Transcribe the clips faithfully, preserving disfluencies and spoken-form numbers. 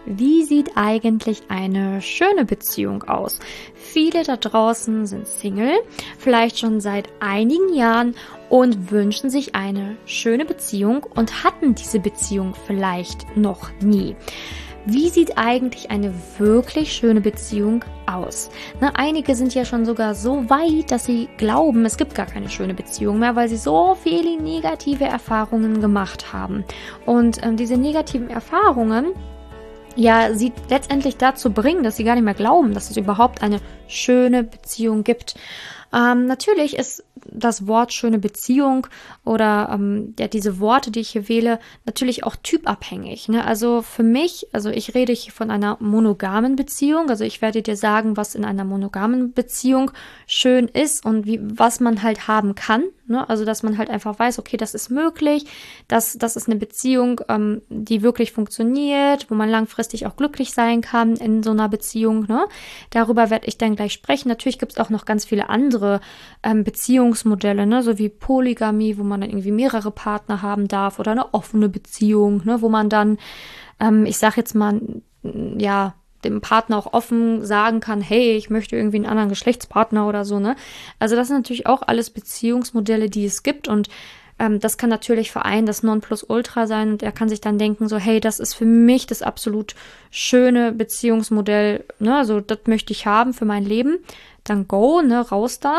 Wie sieht eigentlich eine schöne Beziehung aus? Viele da draußen sind Single, vielleicht schon seit einigen Jahren und wünschen sich eine schöne Beziehung und hatten diese Beziehung vielleicht noch nie. Wie sieht eigentlich eine wirklich schöne Beziehung aus? Ne, einige sind ja schon sogar so weit, dass sie glauben, es gibt gar keine schöne Beziehung mehr, weil sie so viele negative Erfahrungen gemacht haben. Und ähm, diese negativen Erfahrungen, ja, sie letztendlich dazu bringen, dass sie gar nicht mehr glauben, dass es überhaupt eine schöne Beziehung gibt. Ähm, natürlich ist das Wort schöne Beziehung oder ähm, ja, diese Worte, die ich hier wähle, natürlich auch typabhängig. Ne? Also für mich, also ich rede hier von einer monogamen Beziehung. Also ich werde dir sagen, was in einer monogamen Beziehung schön ist und wie, was man halt haben kann. Ne? Also dass man halt einfach weiß, okay, das ist möglich, das, das ist eine Beziehung, ähm, die wirklich funktioniert, wo man langfristig auch glücklich sein kann in so einer Beziehung. Ne? Darüber werde ich dann gleich sprechen. Natürlich gibt es auch noch ganz viele andere ähm, Beziehungsmodelle, ne? So wie Polygamie, wo man dann irgendwie mehrere Partner haben darf, oder eine offene Beziehung, ne? Wo man dann, ähm, ich sag jetzt mal, ja, dem Partner auch offen sagen kann, hey, ich möchte irgendwie einen anderen Geschlechtspartner oder so, ne? Also das sind natürlich auch alles Beziehungsmodelle, die es gibt, und ähm, das kann natürlich für einen das Nonplusultra sein, und er kann sich dann denken so, hey, das ist für mich das absolut schöne Beziehungsmodell, ne? Also das möchte ich haben für mein Leben. Dann go, ne, raus da.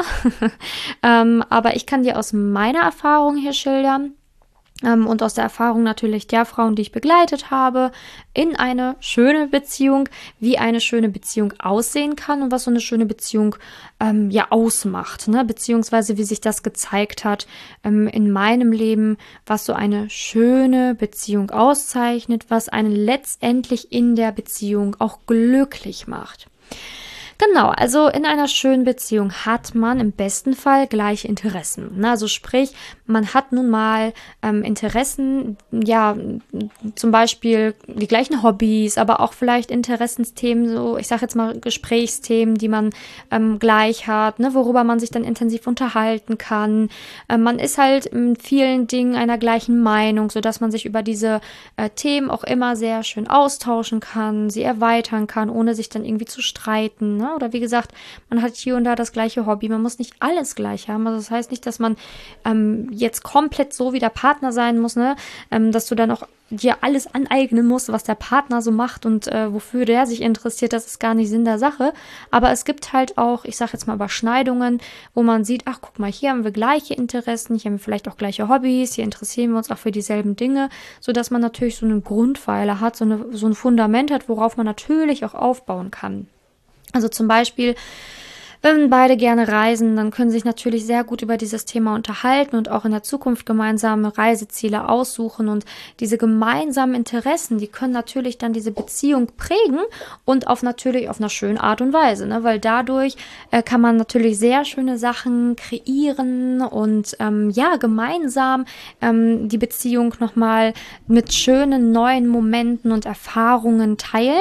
ähm, aber ich kann dir aus meiner Erfahrung hier schildern, ähm, und aus der Erfahrung natürlich der Frauen, die ich begleitet habe, in eine schöne Beziehung, wie eine schöne Beziehung aussehen kann und was so eine schöne Beziehung ähm, ja ausmacht, ne? Beziehungsweise wie sich das gezeigt hat ähm, in meinem Leben, was so eine schöne Beziehung auszeichnet, was einen letztendlich in der Beziehung auch glücklich macht. Genau, also in einer schönen Beziehung hat man im besten Fall gleiche Interessen. Ne? Also sprich, man hat nun mal ähm, Interessen, ja, zum Beispiel die gleichen Hobbys, aber auch vielleicht Interessensthemen, so ich sage jetzt mal Gesprächsthemen, die man ähm, gleich hat, ne? Worüber man sich dann intensiv unterhalten kann. Ähm, man ist halt in vielen Dingen einer gleichen Meinung, sodass man sich über diese äh, Themen auch immer sehr schön austauschen kann, sie erweitern kann, ohne sich dann irgendwie zu streiten, ne? Oder wie gesagt, man hat hier und da das gleiche Hobby. Man muss nicht alles gleich haben. Also das heißt nicht, dass man ähm, jetzt komplett so wie der Partner sein muss, ne? Ähm, dass du dann auch dir alles aneignen musst, was der Partner so macht und äh, wofür der sich interessiert. Das ist gar nicht Sinn der Sache. Aber es gibt halt auch, ich sage jetzt mal Überschneidungen, wo man sieht, ach guck mal, hier haben wir gleiche Interessen, hier haben wir vielleicht auch gleiche Hobbys, hier interessieren wir uns auch für dieselben Dinge, sodass man natürlich so einen Grundpfeiler hat, so, eine, so ein Fundament hat, worauf man natürlich auch aufbauen kann. Also zum Beispiel, wenn beide gerne reisen, dann können sie sich natürlich sehr gut über dieses Thema unterhalten und auch in der Zukunft gemeinsame Reiseziele aussuchen. Und diese gemeinsamen Interessen, die können natürlich dann diese Beziehung prägen und auf natürlich auf einer schönen Art und Weise, ne? Weil dadurch äh, kann man natürlich sehr schöne Sachen kreieren und ähm, ja, gemeinsam ähm, die Beziehung nochmal mit schönen neuen Momenten und Erfahrungen teilen.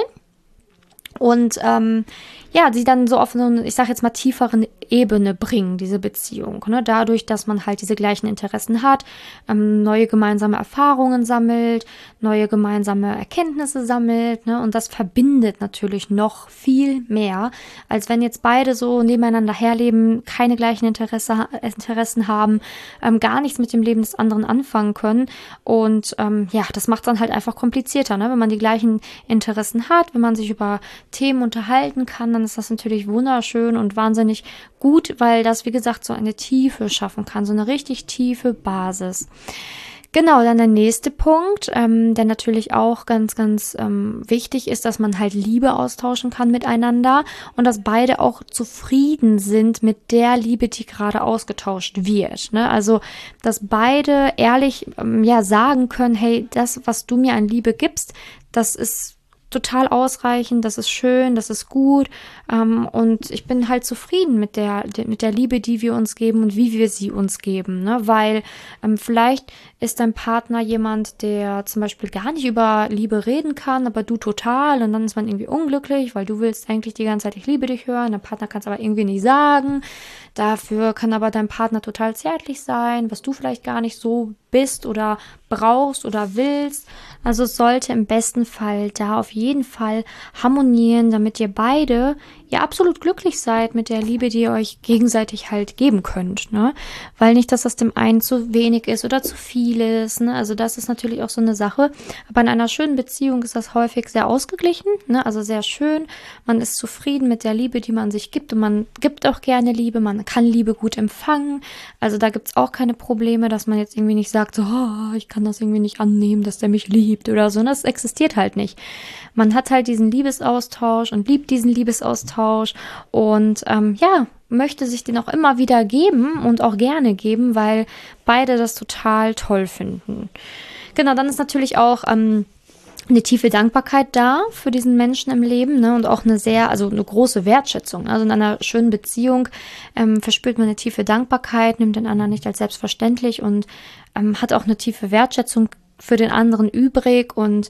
Und ähm, ja, sie dann so auf eine, ich sage jetzt mal, tieferen Ebene bringen, diese Beziehung. Ne? Dadurch, dass man halt diese gleichen Interessen hat, ähm, neue gemeinsame Erfahrungen sammelt, neue gemeinsame Erkenntnisse sammelt. Ne? Und das verbindet natürlich noch viel mehr, als wenn jetzt beide so nebeneinander herleben, keine gleichen Interesse, Interessen haben, ähm, gar nichts mit dem Leben des anderen anfangen können. Und ähm, ja, das macht dann halt einfach komplizierter, ne? Wenn man die gleichen Interessen hat, wenn man sich über Themen unterhalten kann, dann ist das natürlich wunderschön und wahnsinnig gut, weil das, wie gesagt, so eine Tiefe schaffen kann, so eine richtig tiefe Basis. Genau, dann der nächste Punkt, ähm, der natürlich auch ganz, ganz ähm, wichtig ist, dass man halt Liebe austauschen kann miteinander und dass beide auch zufrieden sind mit der Liebe, die gerade ausgetauscht wird. Ne? Also, dass beide ehrlich ähm, ja sagen können, hey, das, was du mir an Liebe gibst, das ist total ausreichend, das ist schön, das ist gut, ähm, und ich bin halt zufrieden mit der, de, mit der Liebe, die wir uns geben und wie wir sie uns geben, ne? Weil ähm, vielleicht ist dein Partner jemand, der zum Beispiel gar nicht über Liebe reden kann, aber du total, und dann ist man irgendwie unglücklich, weil du willst eigentlich die ganze Zeit, ich liebe dich hören, der Partner kann es aber irgendwie nicht sagen. Dafür kann aber dein Partner total zärtlich sein, was du vielleicht gar nicht so bist oder brauchst oder willst. Also es sollte im besten Fall da auf jeden Fall harmonieren, damit ihr beide ja absolut glücklich seid mit der Liebe, die ihr euch gegenseitig halt geben könnt, ne? Weil nicht, dass das dem einen zu wenig ist oder zu viel ist, ne? Also das ist natürlich auch so eine Sache. Aber in einer schönen Beziehung ist das häufig sehr ausgeglichen, ne? Also sehr schön. Man ist zufrieden mit der Liebe, die man sich gibt, und man gibt auch gerne Liebe. Man kann Liebe gut empfangen. Also da gibt's auch keine Probleme, dass man jetzt irgendwie nicht sagt, so, oh, ich kann das irgendwie nicht annehmen, dass der mich liebt oder so. Das existiert halt nicht. Man hat halt diesen Liebesaustausch und liebt diesen Liebesaustausch und ähm, ja, möchte sich den auch immer wieder geben und auch gerne geben, weil beide das total toll finden. Genau, dann ist natürlich auch ähm, eine tiefe Dankbarkeit da für diesen Menschen im Leben, ne, und auch eine sehr, also eine große Wertschätzung. Also in einer schönen Beziehung ähm, verspürt man eine tiefe Dankbarkeit, nimmt den anderen nicht als selbstverständlich und ähm, hat auch eine tiefe Wertschätzung für den anderen übrig und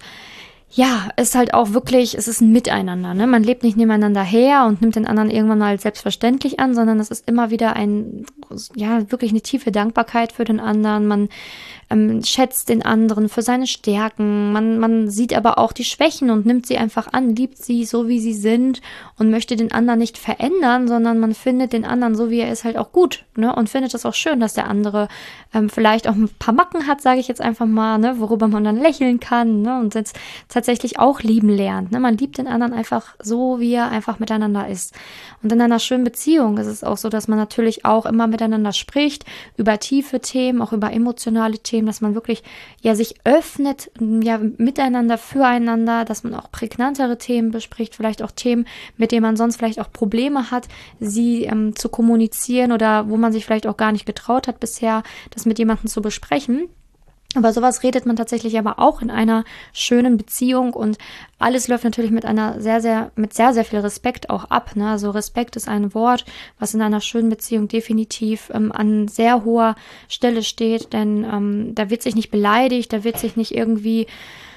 ja, ist halt auch wirklich, es ist ein Miteinander, ne? Man lebt nicht nebeneinander her und nimmt den anderen irgendwann mal als selbstverständlich an, sondern es ist immer wieder ein, ja, wirklich eine tiefe Dankbarkeit für den anderen. Man ähm, schätzt den anderen für seine Stärken. Man, man sieht aber auch die Schwächen und nimmt sie einfach an, liebt sie so, wie sie sind und möchte den anderen nicht verändern, sondern man findet den anderen so, wie er ist, halt auch gut, ne? Und findet das auch schön, dass der andere ähm, vielleicht auch ein paar Macken hat, sage ich jetzt einfach mal, ne? Worüber man dann lächeln kann, ne? Und jetzt tatsächlich auch lieben lernt, ne? Man liebt den anderen einfach so, wie er einfach miteinander ist. Und in einer schönen Beziehung ist es auch so, dass man natürlich auch immer miteinander spricht, über tiefe Themen, auch über emotionale Themen, dass man wirklich ja sich öffnet, ja miteinander, füreinander, dass man auch prägnantere Themen bespricht, vielleicht auch Themen, mit denen man sonst vielleicht auch Probleme hat, sie ähm, zu kommunizieren oder wo man sich vielleicht auch gar nicht getraut hat bisher, das mit jemandem zu besprechen. Aber sowas redet man tatsächlich aber auch in einer schönen Beziehung und alles läuft natürlich mit einer sehr, sehr, mit sehr, sehr viel Respekt auch ab, ne? Also Respekt ist ein Wort, was in einer schönen Beziehung definitiv ähm, an sehr hoher Stelle steht, denn ähm, da wird sich nicht beleidigt, da wird sich nicht irgendwie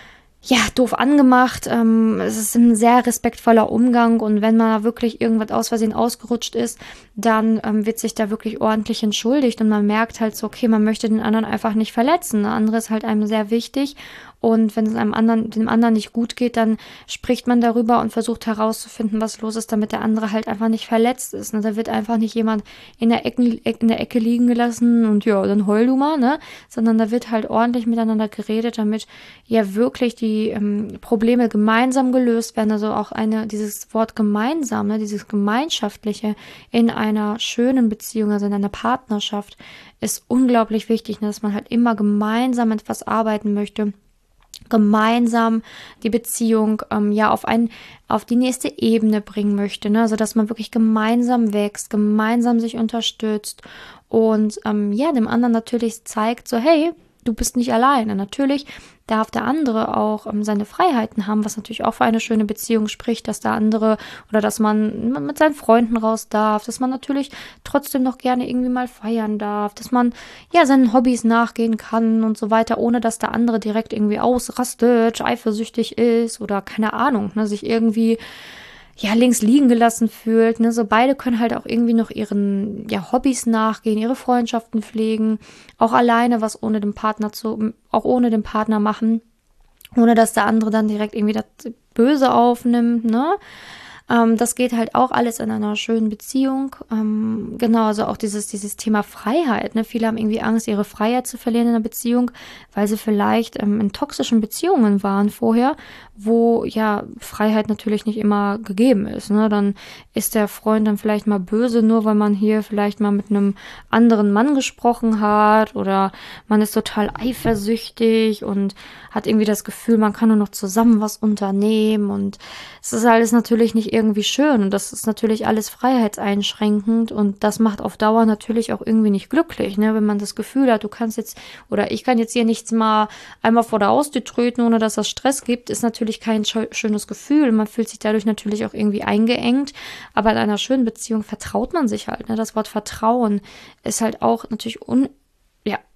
ja, doof angemacht. Ähm, es ist ein sehr respektvoller Umgang und wenn mal wirklich irgendwas aus Versehen ausgerutscht ist, dann ähm, wird sich da wirklich ordentlich entschuldigt und man merkt halt so, okay, man möchte den anderen einfach nicht verletzen. Der andere ist halt einem sehr wichtig und wenn es einem anderen, dem anderen nicht gut geht, dann spricht man darüber und versucht herauszufinden, was los ist, damit der andere halt einfach nicht verletzt ist. Ne? Da wird einfach nicht jemand in der Ecke, in der Ecke liegen gelassen und ja, dann heul du mal, ne? Sondern da wird halt ordentlich miteinander geredet, damit ja wirklich die ähm, Probleme gemeinsam gelöst werden. Also auch eine, dieses Wort gemeinsam, ne? Dieses Gemeinschaftliche in einer schönen Beziehung, also in einer Partnerschaft, ist unglaublich wichtig, ne? Dass man halt immer gemeinsam etwas arbeiten möchte, gemeinsam die Beziehung ähm, ja auf ein auf die nächste Ebene bringen möchte, ne? Also dass man wirklich gemeinsam wächst, gemeinsam sich unterstützt und ähm, ja dem anderen natürlich zeigt, so hey, du bist nicht alleine. Natürlich darf der andere auch ähm, seine Freiheiten haben, was natürlich auch für eine schöne Beziehung spricht, dass der andere oder dass man mit seinen Freunden raus darf, dass man natürlich trotzdem noch gerne irgendwie mal feiern darf, dass man ja seinen Hobbys nachgehen kann und so weiter, ohne dass der andere direkt irgendwie ausrastet, eifersüchtig ist oder keine Ahnung, ne, sich irgendwie ja, links liegen gelassen fühlt, ne, so beide können halt auch irgendwie noch ihren, ja, Hobbys nachgehen, ihre Freundschaften pflegen, auch alleine was ohne den Partner zu, auch ohne den Partner machen, ohne dass der andere dann direkt irgendwie das Böse aufnimmt, ne. Ähm, das geht halt auch alles in einer schönen Beziehung. Ähm, genau, also auch dieses, dieses Thema Freiheit. Ne? Viele haben irgendwie Angst, ihre Freiheit zu verlieren in einer Beziehung, weil sie vielleicht ähm, in toxischen Beziehungen waren vorher, wo ja Freiheit natürlich nicht immer gegeben ist. Ne? Dann ist der Freund dann vielleicht mal böse, nur weil man hier vielleicht mal mit einem anderen Mann gesprochen hat oder man ist total eifersüchtig und hat irgendwie das Gefühl, man kann nur noch zusammen was unternehmen und es ist alles natürlich nicht irgendwie schön und das ist natürlich alles freiheitseinschränkend und das macht auf Dauer natürlich auch irgendwie nicht glücklich, ne? Wenn man das Gefühl hat, du kannst jetzt oder ich kann jetzt hier nichts mal einmal vor der Haustür treten, ohne dass das Stress gibt, ist natürlich kein schönes Gefühl. Man fühlt sich dadurch natürlich auch irgendwie eingeengt, aber in einer schönen Beziehung vertraut man sich halt, ne? Das Wort Vertrauen ist halt auch natürlich un ja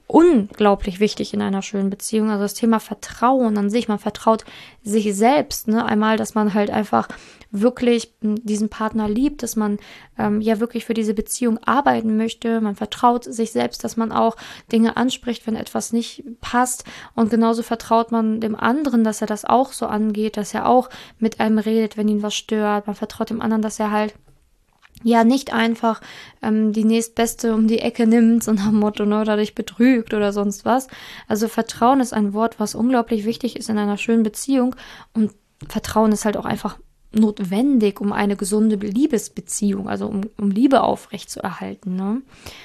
unglaublich wichtig in einer schönen Beziehung. Also das Thema Vertrauen an sich, man vertraut sich selbst, ne? Einmal, dass man halt einfach wirklich diesen Partner liebt, dass man ähm, ja wirklich für diese Beziehung arbeiten möchte. Man vertraut sich selbst, dass man auch Dinge anspricht, wenn etwas nicht passt. Und genauso vertraut man dem anderen, dass er das auch so angeht, dass er auch mit einem redet, wenn ihn was stört. Man vertraut dem anderen, dass er halt ja nicht einfach ähm, die nächstbeste um die Ecke nimmt, so nach dem Motto, ne, oder dich betrügt oder sonst was. Also Vertrauen ist ein Wort, was unglaublich wichtig ist in einer schönen Beziehung, und Vertrauen ist halt auch einfach notwendig, um eine gesunde Liebesbeziehung, also um, um Liebe aufrechtzuerhalten, ne?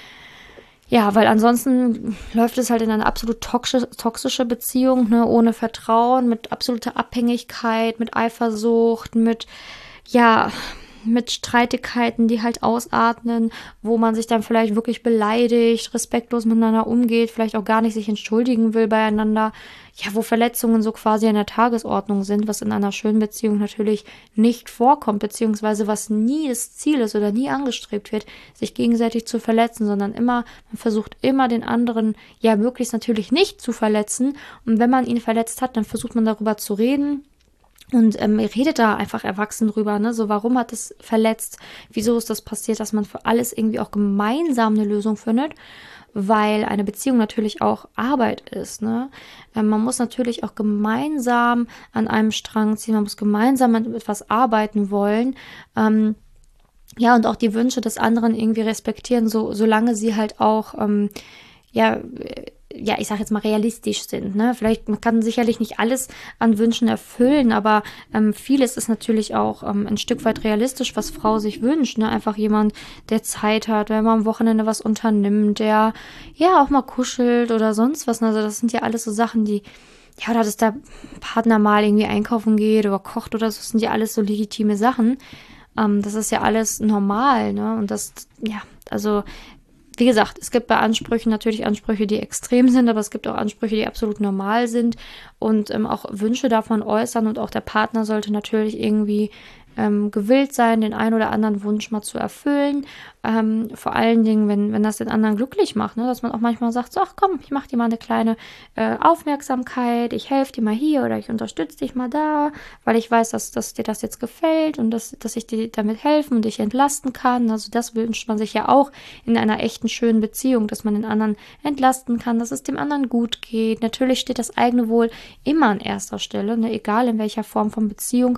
Ja, weil ansonsten läuft es halt in eine absolut toxische, toxische Beziehung, ne, ohne Vertrauen, mit absoluter Abhängigkeit, mit Eifersucht, mit, ja, mit Streitigkeiten, die halt ausatmen, wo man sich dann vielleicht wirklich beleidigt, respektlos miteinander umgeht, vielleicht auch gar nicht sich entschuldigen will beieinander, ja, wo Verletzungen so quasi an der Tagesordnung sind, was in einer schönen Beziehung natürlich nicht vorkommt, beziehungsweise was nie das Ziel ist oder nie angestrebt wird, sich gegenseitig zu verletzen, sondern immer, man versucht immer den anderen, ja, möglichst natürlich nicht zu verletzen, und wenn man ihn verletzt hat, dann versucht man darüber zu reden. Und ähm, ihr redet da einfach erwachsen drüber, ne? So, warum hat es verletzt? Wieso ist das passiert? Dass man für alles irgendwie auch gemeinsam eine Lösung findet, weil eine Beziehung natürlich auch Arbeit ist, ne? Ähm, man muss natürlich auch gemeinsam an einem Strang ziehen, man muss gemeinsam an etwas arbeiten wollen. Ähm, ja, und auch die Wünsche des anderen irgendwie respektieren, so solange sie halt auch, ähm, ja, ja, ich sag jetzt mal realistisch sind, ne? Vielleicht, man kann sicherlich nicht alles an Wünschen erfüllen, aber ähm, vieles ist natürlich auch ähm, ein Stück weit realistisch, was Frau sich wünscht, ne? Einfach jemand, der Zeit hat, der mal am Wochenende was unternimmt, der ja auch mal kuschelt oder sonst was. Also das sind ja alles so Sachen, die, ja, oder dass der Partner mal irgendwie einkaufen geht oder kocht oder so, das sind ja alles so legitime Sachen. Ähm, das ist ja alles normal, ne? Und das, ja, also wie gesagt, es gibt bei Ansprüchen natürlich Ansprüche, die extrem sind, aber es gibt auch Ansprüche, die absolut normal sind, und ähm, auch Wünsche davon äußern, und auch der Partner sollte natürlich irgendwie ähm, gewillt sein, den einen oder anderen Wunsch mal zu erfüllen. Ähm, vor allen Dingen, wenn, wenn das den anderen glücklich macht, ne? Dass man auch manchmal sagt, so, ach komm, ich mache dir mal eine kleine äh, Aufmerksamkeit, ich helfe dir mal hier oder ich unterstütze dich mal da, weil ich weiß, dass, dass dir das jetzt gefällt und dass, dass ich dir damit helfen und dich entlasten kann. Also das wünscht man sich ja auch in einer echten, schönen Beziehung, dass man den anderen entlasten kann, dass es dem anderen gut geht. Natürlich steht das eigene Wohl immer an erster Stelle, ne? Egal in welcher Form von Beziehung.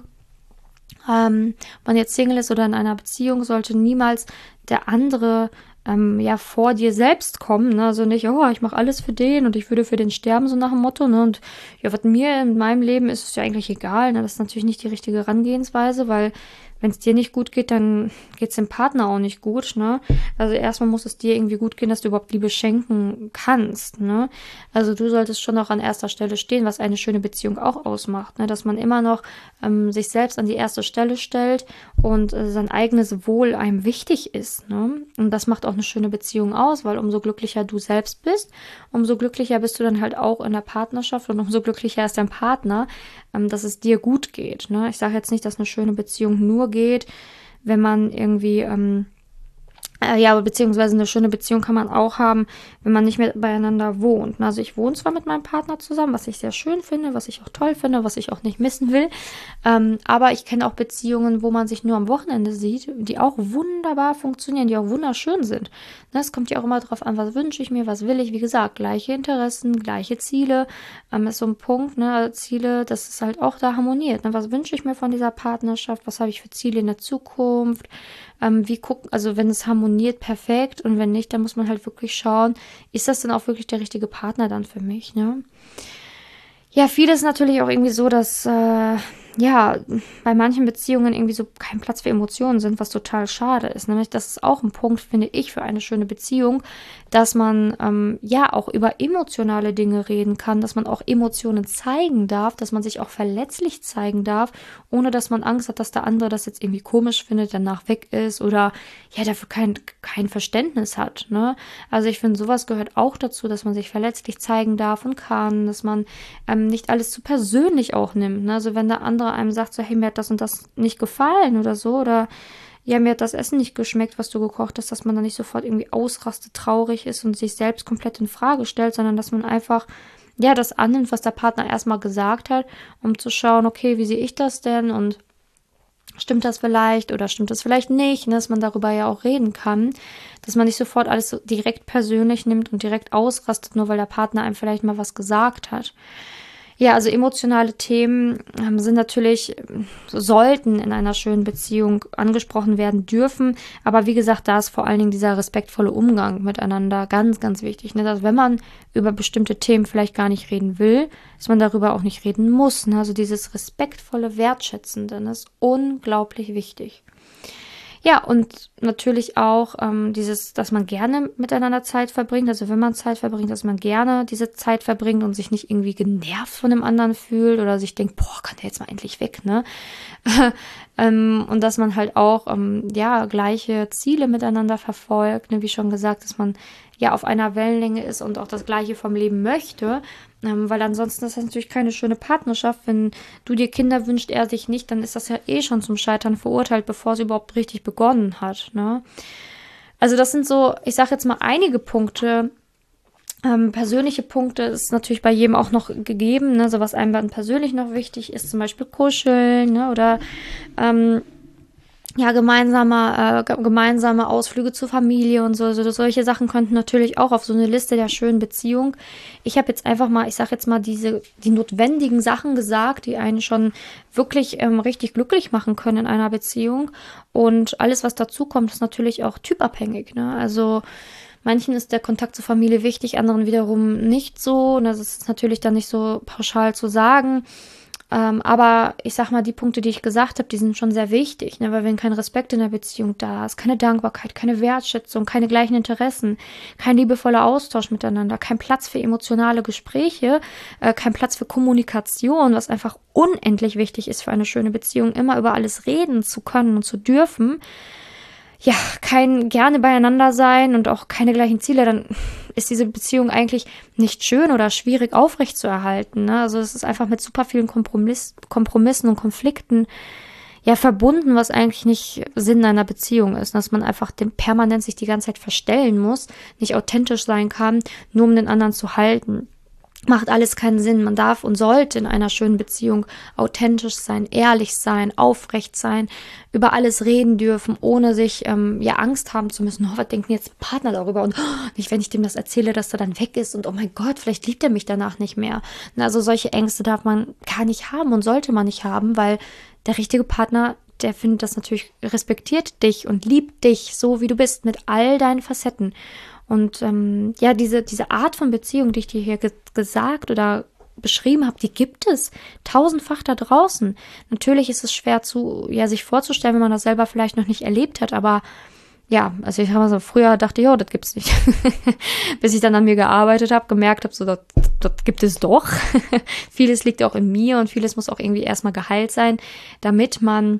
Ähm, ob man jetzt Single ist oder in einer Beziehung, sollte niemals der andere ähm, ja vor dir selbst kommen, ne? Also nicht, oh, ich mache alles für den und ich würde für den sterben, so nach dem Motto, ne? Und ja, was mir in meinem Leben ist, ist ja eigentlich egal, ne? Das ist natürlich nicht die richtige Herangehensweise, weil wenn es dir nicht gut geht, dann geht es dem Partner auch nicht gut, ne? Also erstmal muss es dir irgendwie gut gehen, dass du überhaupt Liebe schenken kannst, ne? Also du solltest schon auch an erster Stelle stehen, was eine schöne Beziehung auch ausmacht, ne? Dass man immer noch ähm, sich selbst an die erste Stelle stellt und äh, sein eigenes Wohl einem wichtig ist, ne? Und das macht auch eine schöne Beziehung aus, weil umso glücklicher du selbst bist, umso glücklicher bist du dann halt auch in der Partnerschaft, und umso glücklicher ist dein Partner, ähm, dass es dir gut geht, ne? Ich sage jetzt nicht, dass eine schöne Beziehung nur geht, wenn man irgendwie, ähm, äh, ja, beziehungsweise eine schöne Beziehung kann man auch haben, wenn man nicht mehr beieinander wohnt. Also ich wohne zwar mit meinem Partner zusammen, was ich sehr schön finde, was ich auch toll finde, was ich auch nicht missen will, ähm, aber ich kenne auch Beziehungen, wo man sich nur am Wochenende sieht, die auch wunderbar funktionieren, die auch wunderschön sind. Ne, es kommt ja auch immer darauf an, was wünsche ich mir, was will ich. Wie gesagt, gleiche Interessen, gleiche Ziele, ähm, ist so ein Punkt, ne, Ziele, das ist halt auch da harmoniert. Ne? Was wünsche ich mir von dieser Partnerschaft, was habe ich für Ziele in der Zukunft, ähm, wie gucken, also wenn es harmoniert, perfekt, und wenn nicht, dann muss man halt wirklich schauen, ist das denn auch wirklich der richtige Partner dann für mich, ne? Ja, vieles natürlich auch irgendwie so, dass äh, ja, bei manchen Beziehungen irgendwie so kein Platz für Emotionen sind, was total schade ist. Nämlich, das ist auch ein Punkt, finde ich, für eine schöne Beziehung, dass man ähm, ja auch über emotionale Dinge reden kann, dass man auch Emotionen zeigen darf, dass man sich auch verletzlich zeigen darf, ohne dass man Angst hat, dass der andere das jetzt irgendwie komisch findet, danach weg ist oder ja dafür kein, kein Verständnis hat, ne? Also ich finde, sowas gehört auch dazu, dass man sich verletzlich zeigen darf und kann, dass man ähm, nicht alles zu persönlich auch nimmt, ne? Also wenn der andere einem sagt, so, hey, mir hat das und das nicht gefallen oder so, oder ja, mir hat das Essen nicht geschmeckt, was du gekocht hast, dass man dann nicht sofort irgendwie ausrastet, traurig ist und sich selbst komplett in Frage stellt, sondern dass man einfach, ja, das annimmt, was der Partner erstmal gesagt hat, um zu schauen, okay, wie sehe ich das denn und stimmt das vielleicht oder stimmt das vielleicht nicht, ne, dass man darüber ja auch reden kann, dass man nicht sofort alles so direkt persönlich nimmt und direkt ausrastet, nur weil der Partner einem vielleicht mal was gesagt hat. Ja, also emotionale Themen ähm, sind natürlich, ähm, sollten in einer schönen Beziehung angesprochen werden dürfen. Aber wie gesagt, da ist vor allen Dingen dieser respektvolle Umgang miteinander ganz, ganz wichtig. Ne? Dass wenn man über bestimmte Themen vielleicht gar nicht reden will, dass man darüber auch nicht reden muss. Ne? Also dieses respektvolle, wertschätzende, das ist unglaublich wichtig. Ja, und natürlich auch ähm, dieses, dass man gerne miteinander Zeit verbringt. Also wenn man Zeit verbringt, dass man gerne diese Zeit verbringt und sich nicht irgendwie genervt von dem anderen fühlt oder sich denkt, boah, kann der jetzt mal endlich weg, ne? ähm, und dass man halt auch, ähm, ja, gleiche Ziele miteinander verfolgt, ne? Wie schon gesagt, dass man ja auf einer Wellenlänge ist und auch das Gleiche vom Leben möchte. Ähm, weil ansonsten ist das natürlich keine schöne Partnerschaft. Wenn du dir Kinder wünschst, er sich nicht, dann ist das ja eh schon zum Scheitern verurteilt, bevor es überhaupt richtig begonnen hat. Ne? Also das sind so, ich sage jetzt mal einige Punkte. Ähm, persönliche Punkte ist natürlich bei jedem auch noch gegeben. Ne? So was einem dann persönlich noch wichtig ist, zum Beispiel Kuscheln, ne? Oder ähm, ja, gemeinsame, äh, gemeinsame Ausflüge zur Familie und so, so. Solche Sachen könnten natürlich auch auf so eine Liste der schönen Beziehung. Ich habe jetzt einfach mal, ich sage jetzt mal, diese, die notwendigen Sachen gesagt, die einen schon wirklich ähm, richtig glücklich machen können in einer Beziehung. Und alles, was dazu kommt, ist natürlich auch typabhängig, ne? Also, manchen ist der Kontakt zur Familie wichtig, anderen wiederum nicht so. Und das ist natürlich dann nicht so pauschal zu sagen. Ähm, aber ich sag mal, die Punkte, die ich gesagt habe, die sind schon sehr wichtig, ne? Weil wenn kein Respekt in der Beziehung da ist, keine Dankbarkeit, keine Wertschätzung, keine gleichen Interessen, kein liebevoller Austausch miteinander, kein Platz für emotionale Gespräche, äh, kein Platz für Kommunikation, was einfach unendlich wichtig ist für eine schöne Beziehung, immer über alles reden zu können und zu dürfen, ja, kein gerne beieinander sein und auch keine gleichen Ziele, dann ist diese Beziehung eigentlich nicht schön oder schwierig aufrechtzuerhalten. Ne? Also es ist einfach mit super vielen Kompromiss, Kompromissen und Konflikten ja verbunden, was eigentlich nicht Sinn einer Beziehung ist. Dass man einfach dem permanent sich die ganze Zeit verstellen muss, nicht authentisch sein kann, nur um den anderen zu halten. Macht alles keinen Sinn. Man darf und sollte in einer schönen Beziehung authentisch sein, ehrlich sein, aufrecht sein, über alles reden dürfen, ohne sich ähm, ja Angst haben zu müssen. Oh, was denkt denn jetzt ein Partner darüber? Und oh, nicht, wenn ich dem das erzähle, dass er dann weg ist und oh mein Gott, vielleicht liebt er mich danach nicht mehr. Also solche Ängste darf man gar nicht haben und sollte man nicht haben, weil der richtige Partner, der findet das natürlich, respektiert dich und liebt dich so, wie du bist, mit all deinen Facetten. Und ähm, ja, diese, diese Art von Beziehung, die ich dir hier ge- gesagt oder beschrieben habe, die gibt es tausendfach da draußen. Natürlich ist es schwer zu, ja, sich vorzustellen, wenn man das selber vielleicht noch nicht erlebt hat, aber ja, also ich habe so früher dachte, ja, das gibt's nicht. Bis ich dann an mir gearbeitet habe, gemerkt habe, so, das, das gibt es doch. Vieles liegt auch in mir und vieles muss auch irgendwie erstmal geheilt sein, damit man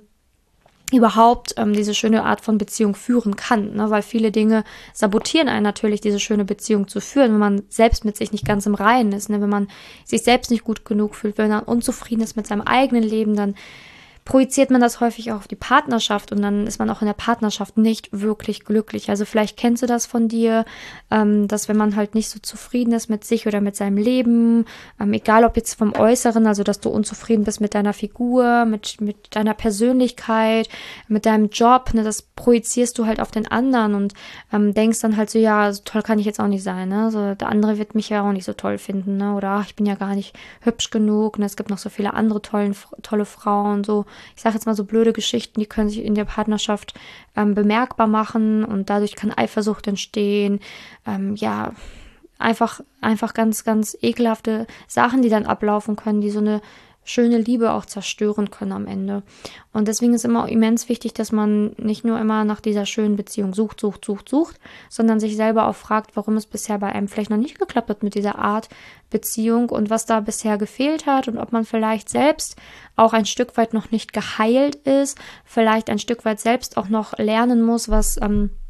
überhaupt ähm, diese schöne Art von Beziehung führen kann, ne? Weil viele Dinge sabotieren einen natürlich, diese schöne Beziehung zu führen, wenn man selbst mit sich nicht ganz im Reinen ist, ne? Wenn man sich selbst nicht gut genug fühlt, wenn man unzufrieden ist mit seinem eigenen Leben, dann projiziert man das häufig auch auf die Partnerschaft und dann ist man auch in der Partnerschaft nicht wirklich glücklich. Also vielleicht kennst du das von dir, ähm, dass wenn man halt nicht so zufrieden ist mit sich oder mit seinem Leben, ähm, egal ob jetzt vom Äußeren, also dass du unzufrieden bist mit deiner Figur, mit, mit deiner Persönlichkeit, mit deinem Job, ne, das projizierst du halt auf den anderen und ähm, denkst dann halt so, ja, so toll kann ich jetzt auch nicht sein, ne? So, der andere wird mich ja auch nicht so toll finden, ne? Oder ach, ich bin ja gar nicht hübsch genug, ne? Es gibt noch so viele andere tollen, tolle Frauen, so. Ich sage jetzt mal so blöde Geschichten, die können sich in der Partnerschaft ähm, bemerkbar machen und dadurch kann Eifersucht entstehen. Ähm, ja, einfach, einfach ganz, ganz ekelhafte Sachen, die dann ablaufen können, die so eine schöne Liebe auch zerstören können am Ende. Und deswegen ist immer immens wichtig, dass man nicht nur immer nach dieser schönen Beziehung sucht, sucht, sucht, sucht, sondern sich selber auch fragt, warum es bisher bei einem vielleicht noch nicht geklappt hat mit dieser Art Beziehung und was da bisher gefehlt hat und ob man vielleicht selbst auch ein Stück weit noch nicht geheilt ist, vielleicht ein Stück weit selbst auch noch lernen muss, was ähm,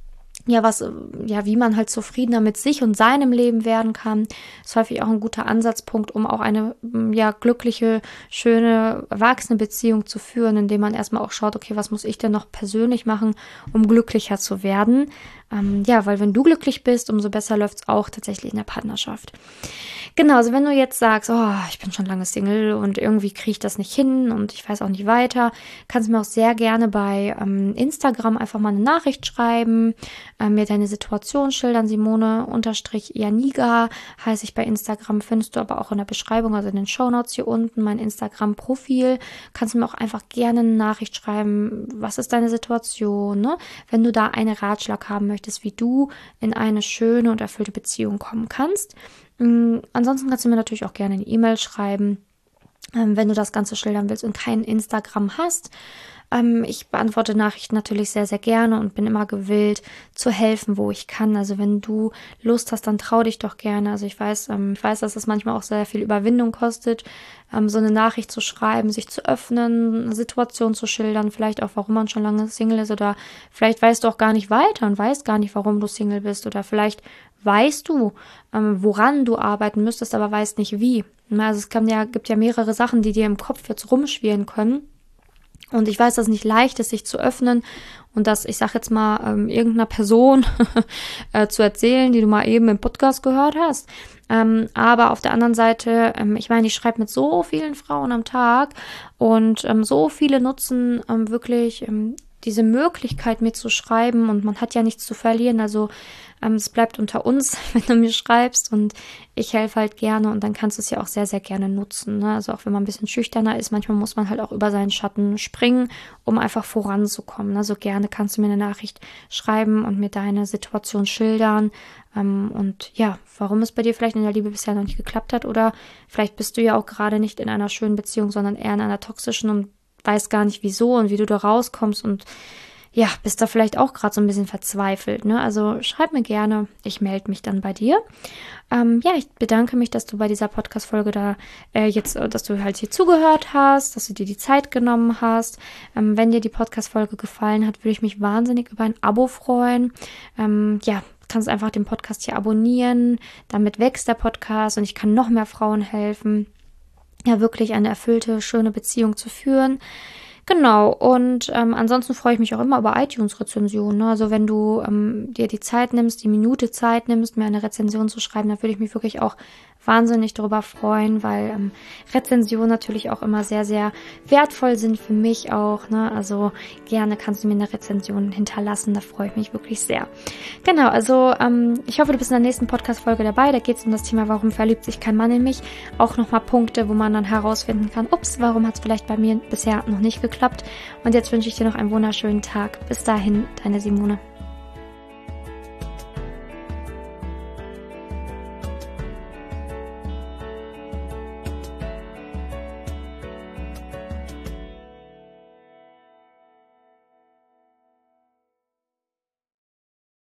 ja, was, ja, wie man halt zufriedener mit sich und seinem Leben werden kann, ist häufig auch ein guter Ansatzpunkt, um auch eine, ja, glückliche, schöne, erwachsene Beziehung zu führen, indem man erstmal auch schaut, okay, was muss ich denn noch persönlich machen, um glücklicher zu werden? Ähm, ja, weil wenn du glücklich bist, umso besser läuft's auch tatsächlich in der Partnerschaft. Genau, also wenn du jetzt sagst, oh, ich bin schon lange Single und irgendwie kriege ich das nicht hin und ich weiß auch nicht weiter, kannst du mir auch sehr gerne bei ähm, Instagram einfach mal eine Nachricht schreiben, ähm, mir deine Situation schildern. Simone unterstrich Janiga heiße ich bei Instagram, findest du aber auch in der Beschreibung, also in den Shownotes hier unten, mein Instagram-Profil. Kannst du mir auch einfach gerne eine Nachricht schreiben, was ist deine Situation, ne? Wenn du da einen Ratschlag haben möchtest, wie du in eine schöne und erfüllte Beziehung kommen kannst. Ähm, ansonsten kannst du mir natürlich auch gerne eine E-Mail schreiben, ähm, wenn du das Ganze schildern willst und kein Instagram hast. Ähm, ich beantworte Nachrichten natürlich sehr, sehr gerne und bin immer gewillt zu helfen, wo ich kann. Also wenn du Lust hast, dann trau dich doch gerne. Also ich weiß, ähm, ich weiß, dass es manchmal auch sehr viel Überwindung kostet, ähm, so eine Nachricht zu schreiben, sich zu öffnen, eine Situation zu schildern, vielleicht auch, warum man schon lange Single ist, oder vielleicht weißt du auch gar nicht weiter und weißt gar nicht, warum du Single bist, oder vielleicht weißt du, ähm, woran du arbeiten müsstest, aber weißt nicht wie. Also es kann ja, gibt ja mehrere Sachen, die dir im Kopf jetzt rumschwirren können. Und ich weiß, dass es nicht leicht ist, sich zu öffnen und das, ich sag jetzt mal, ähm, irgendeiner Person äh, zu erzählen, die du mal eben im Podcast gehört hast. Ähm, aber auf der anderen Seite, ähm, ich meine, ich schreibe mit so vielen Frauen am Tag und ähm, so viele nutzen ähm, wirklich ähm, diese Möglichkeit, mir zu schreiben, und man hat ja nichts zu verlieren. Also ähm, es bleibt unter uns, wenn du mir schreibst, und ich helfe halt gerne, und dann kannst du es ja auch sehr, sehr gerne nutzen. Ne? Also auch wenn man ein bisschen schüchterner ist, manchmal muss man halt auch über seinen Schatten springen, um einfach voranzukommen. Also gerne kannst du mir eine Nachricht schreiben und mir deine Situation schildern. Ähm, und ja, warum es bei dir vielleicht in der Liebe bisher noch nicht geklappt hat, oder vielleicht bist du ja auch gerade nicht in einer schönen Beziehung, sondern eher in einer toxischen und weiß gar nicht wieso und wie du da rauskommst, und ja, bist da vielleicht auch gerade so ein bisschen verzweifelt, ne? Also schreib mir gerne, ich melde mich dann bei dir. Ähm, ja, ich bedanke mich, dass du bei dieser Podcast-Folge da äh, jetzt, dass du halt hier zugehört hast, dass du dir die Zeit genommen hast. Ähm, wenn dir die Podcast-Folge gefallen hat, würde ich mich wahnsinnig über ein Abo freuen. Ähm, ja, kannst einfach den Podcast hier abonnieren, damit wächst der Podcast und ich kann noch mehr Frauen helfen, ja, wirklich eine erfüllte, schöne Beziehung zu führen. Genau, und ähm, ansonsten freue ich mich auch immer über iTunes-Rezensionen. Ne? Also wenn du ähm, dir die Zeit nimmst, die Minute Zeit nimmst, mir eine Rezension zu schreiben, dann würde ich mich wirklich auch wahnsinnig darüber freuen, weil ähm, Rezensionen natürlich auch immer sehr, sehr wertvoll sind für mich auch. Ne? Also gerne kannst du mir eine Rezension hinterlassen, da freue ich mich wirklich sehr. Genau, also ähm, ich hoffe, du bist in der nächsten Podcast-Folge dabei. Da geht es um das Thema, warum verliebt sich kein Mann in mich. Auch nochmal Punkte, wo man dann herausfinden kann, ups, warum hat es vielleicht bei mir bisher noch nicht geklappt. Und jetzt wünsche ich dir noch einen wunderschönen Tag. Bis dahin, deine Simone.